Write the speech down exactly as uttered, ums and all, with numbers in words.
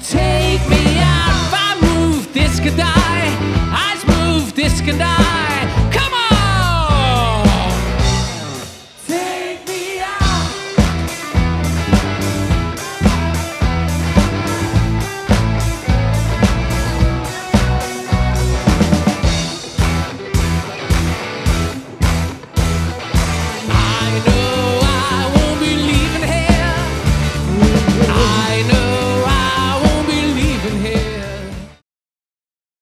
Take me out, if I move, this could die. I move, this could die.